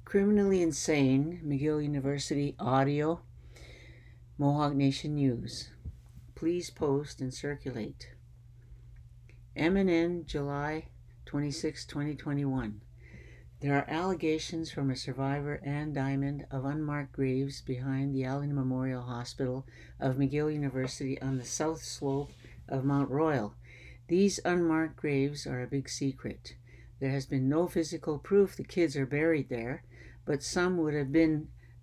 Criminally Insane, McGill University Audio, Mohawk Nation News. Please post and circulate. MNN, July 26, 2021. There are allegations from a survivor, Ann Diamond, of unmarked graves behind the Allen Memorial Hospital of McGill University on the south slope of Mount Royal. These unmarked graves are a big secret. There has been no physical proof the kids are buried there, but some would have been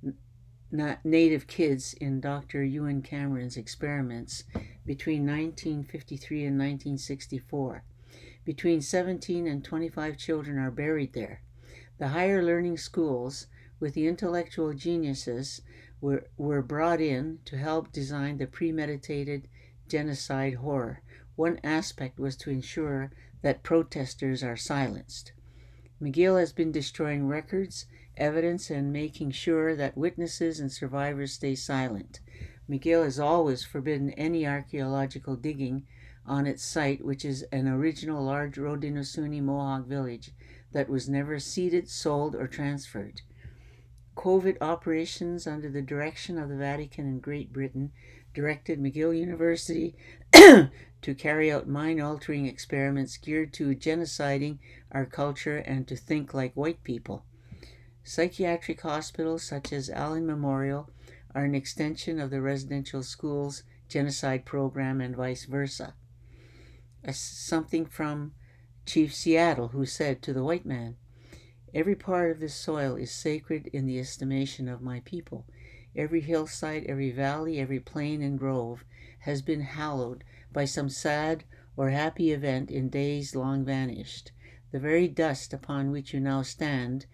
native kids in Dr. Ewan Cameron's experiments between 1953 and 1964. Between 17 and 25 children are buried there. The higher learning schools with the intellectual geniuses were brought in to help design the premeditated genocide horror. One aspect was to ensure that protesters are silenced. McGill has been destroying records, evidence, and making sure that witnesses and survivors stay silent. McGill has always forbidden any archaeological digging on its site, which is an original large Haudenosaunee Mohawk village that was never ceded, sold, or transferred. COVID operations under the direction of the Vatican and Great Britain directed McGill University to carry out mind-altering experiments geared to genociding our culture and to think like white people. Psychiatric hospitals such as Allen Memorial are an extension of the residential school's genocide program and vice versa. Something from Chief Seattle, who said to the white man, "Every part of this soil is sacred in the estimation of my people. Every hillside, every valley, every plain and grove has been hallowed by some sad or happy event in days long vanished. The very dust upon which you now stand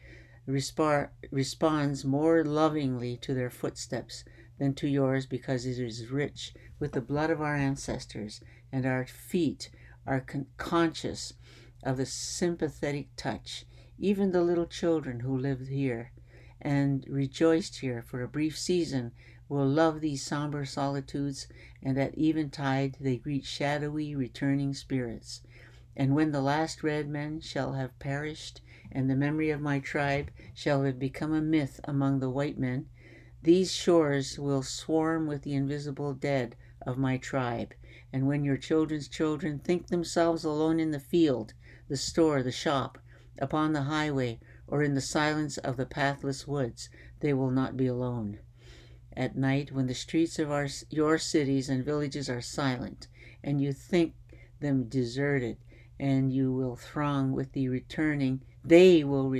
responds more lovingly to their footsteps than to yours, because it is rich with the blood of our ancestors, and our feet are conscious of the sympathetic touch. Even the little children who lived here and rejoiced here for a brief season will love these somber solitudes, and at eventide they greet shadowy returning spirits. And when the last red men shall have perished, and the memory of my tribe shall have become a myth among the white men, these shores will swarm with the invisible dead of my tribe. And when your children's children think themselves alone in the field, the store, the shop, upon the highway, or in the silence of the pathless woods, they will not be alone. At night, when the streets of your cities and villages are silent, and you think them deserted, and you will throng with the returning, they will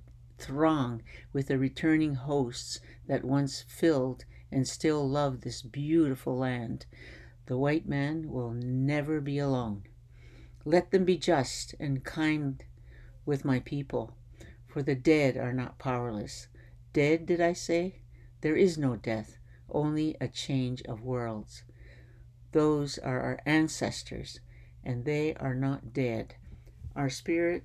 throng with the returning hosts that once filled and still love this beautiful land. The white man will never be alone. Let them be just and kind with my people, for the dead are not powerless." Dead, did I say? There is no death, only a change of worlds. Those are our ancestors, and they are not dead. Our spirit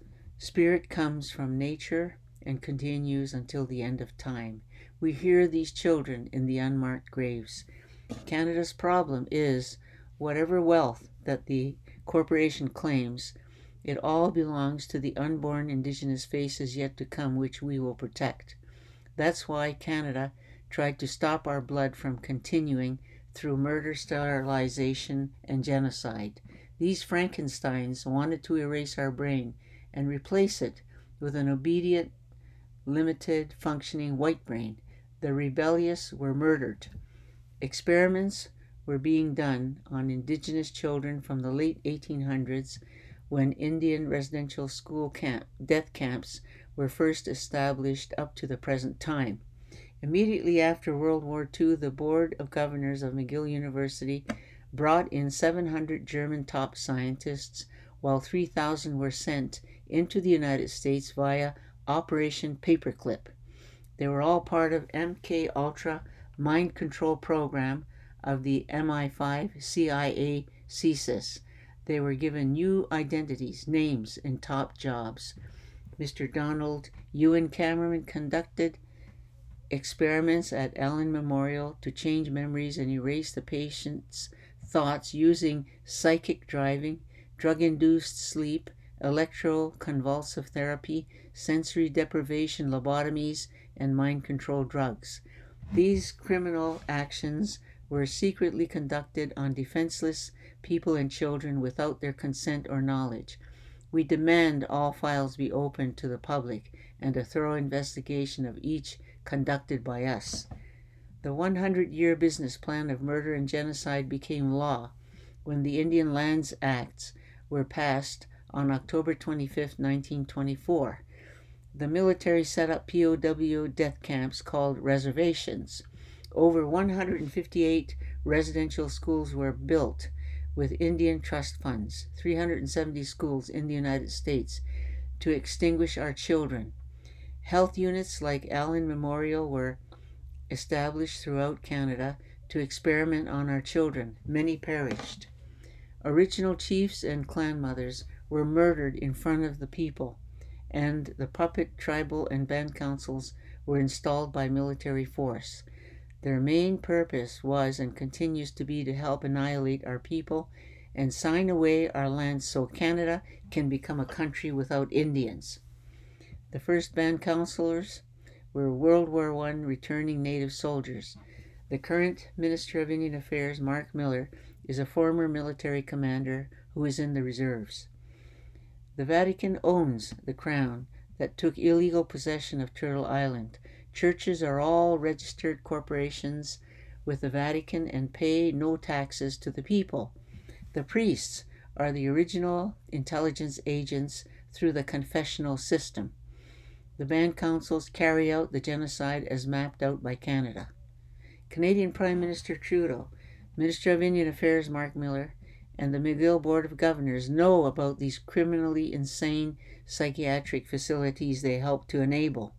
comes from nature and continues until the end of time. We hear these children in the unmarked graves. Canada's problem is, whatever wealth that the corporation claims, it all belongs to the unborn Indigenous faces yet to come, which we will protect. That's why Canada tried to stop our blood from continuing through murder, sterilization, and genocide. These Frankensteins wanted to erase our brain and replace it with an obedient, limited, functioning white brain. The rebellious were murdered. Experiments were being done on Indigenous children from the late 1800s, when Indian residential school death camps were first established, up to the present time. Immediately after World War II, the Board of Governors of McGill University brought in 700 German top scientists, while 3,000 were sent into the United States via Operation Paperclip. They were all part of MK Ultra mind control program of the MI5 CIA CSIS. They were given new identities, names, and top jobs. Mr. Donald Ewan Cameron conducted experiments at Allen Memorial to change memories and erase the patient's thoughts using psychic driving, drug-induced sleep, electroconvulsive therapy, sensory deprivation lobotomies, and mind control drugs. These criminal actions were secretly conducted on defenseless people and children without their consent or knowledge. We demand all files be opened to the public and a thorough investigation of each conducted by us. The 100-year business plan of murder and genocide became law when the Indian Lands Acts were passed on October 25, 1924. The military set up POW death camps called reservations. Over 158 residential schools were built with Indian trust funds, 370 schools in the United States, to extinguish our children. Health units like Allen Memorial were established throughout Canada to experiment on our children. Many perished. Original chiefs and clan mothers were murdered in front of the people, and the puppet tribal and band councils were installed by military force. Their main purpose was and continues to be to help annihilate our people and sign away our lands so Canada can become a country without Indians. The first band councillors were World War I returning Native soldiers. The current Minister of Indian Affairs, Mark Miller, is a former military commander who is in the reserves. The Vatican owns the Crown that took illegal possession of Turtle Island. Churches are all registered corporations with the Vatican and pay no taxes to the people. The priests are the original intelligence agents through the confessional system. The band councils carry out the genocide as mapped out by Canada. Canadian Prime Minister Trudeau, Minister of Indian Affairs Mark Miller, and the McGill Board of Governors know about these criminally insane psychiatric facilities they helped to enable.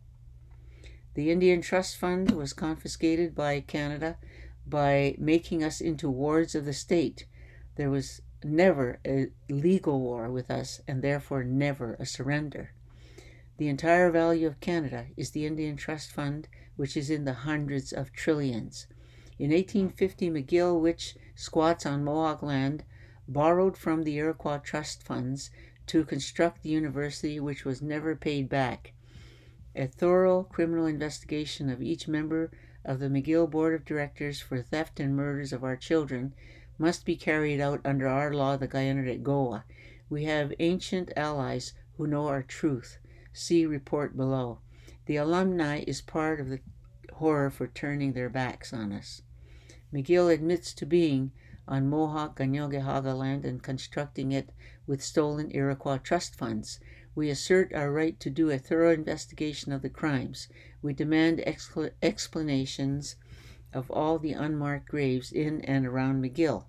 The Indian Trust Fund was confiscated by Canada by making us into wards of the state. There was never a legal war with us, and therefore never a surrender. The entire value of Canada is the Indian Trust Fund, which is in the hundreds of trillions. In 1850, McGill, which squats on Mohawk land, borrowed from the Iroquois Trust Funds to construct the university, which was never paid back. A thorough criminal investigation of each member of the McGill Board of Directors for theft and murders of our children must be carried out under our law, the Guyana Goa. We have ancient allies who know our truth. See report below. The alumni is part of the horror for turning their backs on us. McGill admits to being on Mohawk Ganyogehaga land and constructing it with stolen Iroquois trust funds. We assert our right to do a thorough investigation of the crimes. We demand explanations of all the unmarked graves in and around McGill.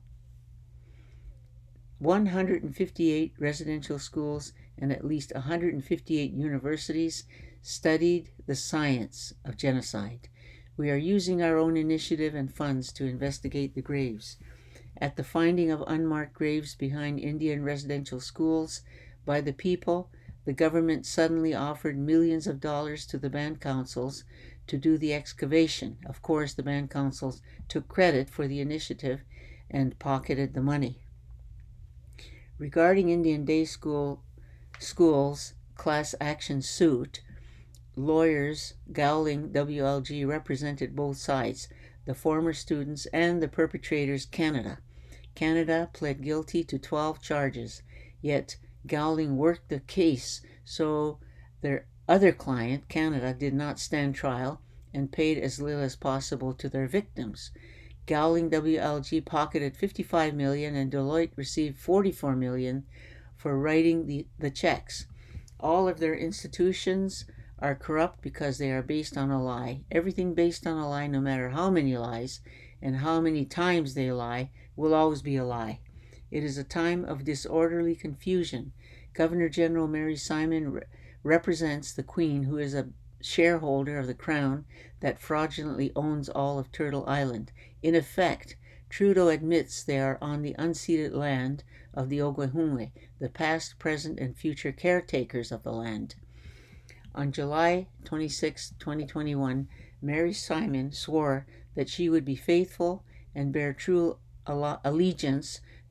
158 residential schools and at least 158 universities studied the science of genocide. We are using our own initiative and funds to investigate the graves. At the finding of unmarked graves behind Indian residential schools by the people, the government suddenly offered millions of dollars to the band councils to do the excavation. Of course, the band councils took credit for the initiative and pocketed the money. Regarding Indian Day Schools class action suit, lawyers Gowling WLG represented both sides, the former students and the perpetrators, Canada. Canada pled guilty to 12 charges, yet Gowling worked the case so their other client, Canada, did not stand trial and paid as little as possible to their victims. Gowling WLG pocketed $55 million and Deloitte received $44 million for writing the checks. All of their institutions are corrupt because they are based on a lie. Everything based on a lie, no matter how many lies and how many times they lie, will always be a lie. It is a time of disorderly confusion. Governor General Mary Simon represents the Queen, who is a shareholder of the Crown that fraudulently owns all of Turtle Island. In effect, Trudeau admits they are on the unceded land of the Oglehumwe, the past, present, and future caretakers of the land. On July 26, 2021, Mary Simon swore that she would be faithful and bear true allegiance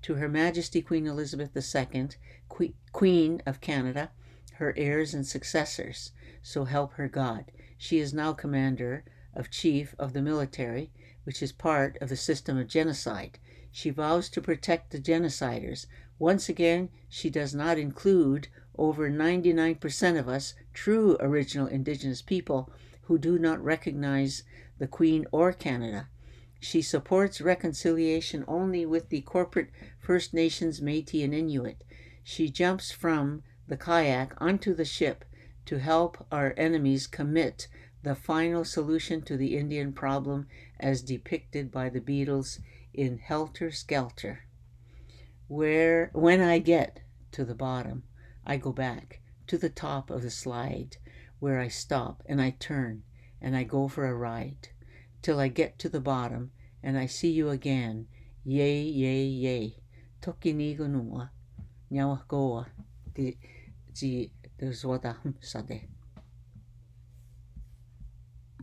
To Her Majesty Queen Elizabeth II, Queen of Canada, her heirs and successors, so help her God. She is now Commander-in-Chief of the military, which is part of the system of genocide. She vows to protect the genociders. Once again, she does not include over 99% of us true original Indigenous people who do not recognize the Queen or Canada. She supports reconciliation only with the corporate First Nations, Métis, and Inuit. She jumps from the kayak onto the ship to help our enemies commit the final solution to the Indian problem as depicted by the Beatles in Helter Skelter. When I get to the bottom, I go back to the top of the slide where I stop and I turn and I go for a ride till I get to the bottom and I see you again. Yay, yay, yay. Toki ni gunua. Nyawa goa. Di zwadam sade.